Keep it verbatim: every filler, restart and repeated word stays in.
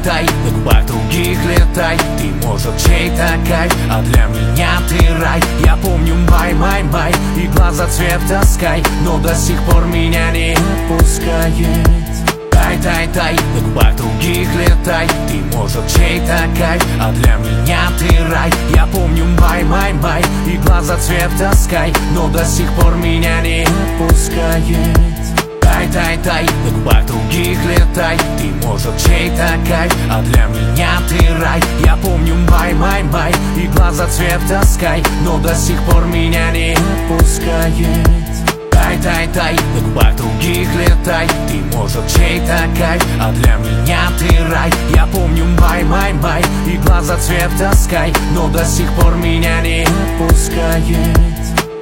тай, на губах других летай. Ты, может, чей-то кайф, а для меня ты рай. Я помню май-май-май и глаза цвета скай, но до сих пор меня не отпускает. Тай-тай-тай, на губах других летай. Ты, может, чей-то кайф, а для меня ты рай. Я помню май-май-май и глаза цвета скай, но до сих пор меня не отпускает. Тай-тай-тай, на губах других летай. Ты, может, чей-то кайф, а для меня ты рай. Я помню май-май-май и глаза цвета скай, но до сих пор меня не отпускает. Тай-тай-тай, на губах других летай. Ты, может, чей-то кайф, а для меня ты рай. Я помню май-май-май и глаза цвета скай, но до сих пор меня не отпускает.